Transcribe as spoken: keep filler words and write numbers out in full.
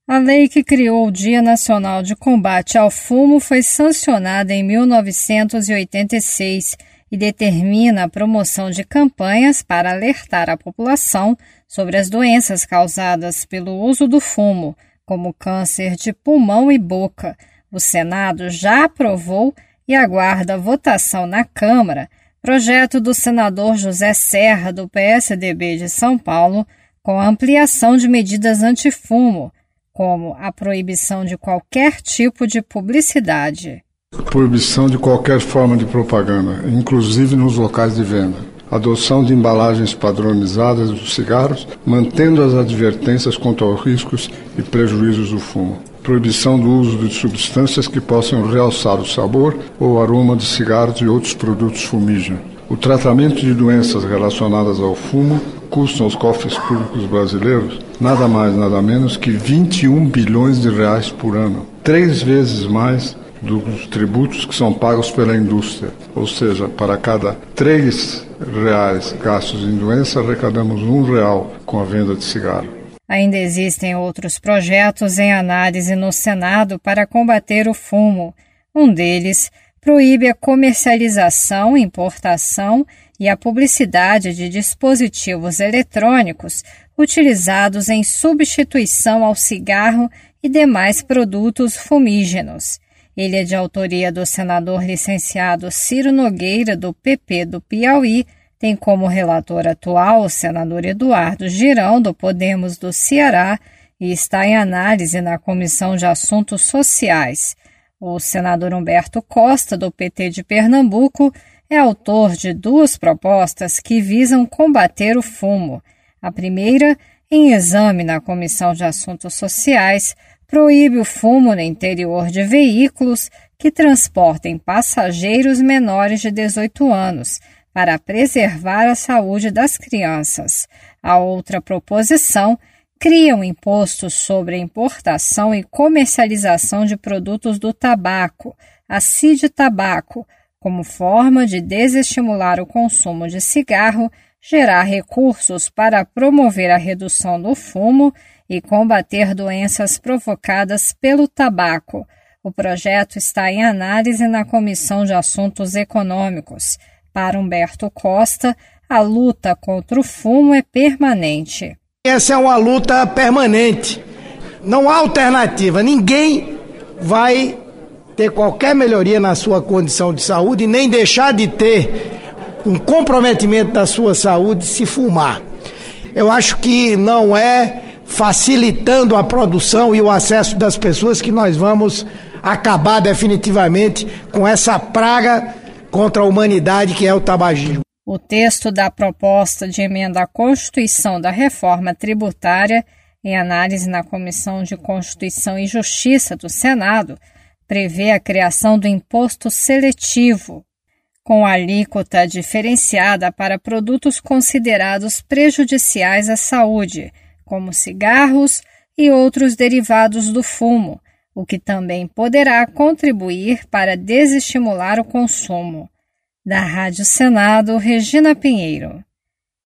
A lei que criou o Dia Nacional de Combate ao Fumo foi sancionada em mil novecentos e oitenta e seis e determina a promoção de campanhas para alertar a população sobre as doenças causadas pelo uso do fumo, como câncer de pulmão e boca. O Senado já aprovou e aguarda votação na Câmara projeto do senador José Serra, do P S D B de São Paulo, com a ampliação de medidas antifumo, como a proibição de qualquer tipo de publicidade. Proibição de qualquer forma de propaganda, inclusive nos locais de venda. Adoção de embalagens padronizadas dos cigarros, mantendo as advertências quanto aos riscos e prejuízos do fumo. Proibição do uso de substâncias que possam realçar o sabor ou aroma de cigarros e outros produtos fumígenos. O tratamento de doenças relacionadas ao fumo custa aos cofres públicos brasileiros nada mais, nada menos que vinte e um bilhões de reais por ano. Três vezes mais dos tributos que são pagos pela indústria. Ou seja, para cada três reais gastos em doença, arrecadamos um real com a venda de cigarro. Ainda existem outros projetos em análise no Senado para combater o fumo. Um deles proíbe a comercialização, importação e a publicidade de dispositivos eletrônicos utilizados em substituição ao cigarro e demais produtos fumígenos. Ele é de autoria do senador licenciado Ciro Nogueira, do P P do Piauí, tem como relator atual o senador Eduardo Girão, do Podemos do Ceará, e está em análise na Comissão de Assuntos Sociais. O senador Humberto Costa, do P T de Pernambuco, é autor de duas propostas que visam combater o fumo. A primeira, em exame na Comissão de Assuntos Sociais, proíbe o fumo no interior de veículos que transportem passageiros menores de dezoito anos, para preservar a saúde das crianças. A outra proposição cria um imposto sobre a importação e comercialização de produtos do tabaco, a CID Tabaco, como forma de desestimular o consumo de cigarro, gerar recursos para promover a redução do fumo e combater doenças provocadas pelo tabaco. O projeto está em análise na Comissão de Assuntos Econômicos. Para Humberto Costa, a luta contra o fumo é permanente. Essa é uma luta permanente. Não há alternativa. Ninguém vai ter qualquer melhoria na sua condição de saúde, nem deixar de ter um comprometimento da sua saúde se fumar. Eu acho que não é facilitando a produção e o acesso das pessoas que nós vamos acabar definitivamente com essa praga contra a humanidade que é o tabagismo. O texto da proposta de emenda à Constituição da Reforma Tributária, em análise na Comissão de Constituição e Justiça do Senado, prevê a criação do imposto seletivo, com alíquota diferenciada para produtos considerados prejudiciais à saúde, como cigarros e outros derivados do fumo, o que também poderá contribuir para desestimular o consumo. Da Rádio Senado, Regina Pinheiro.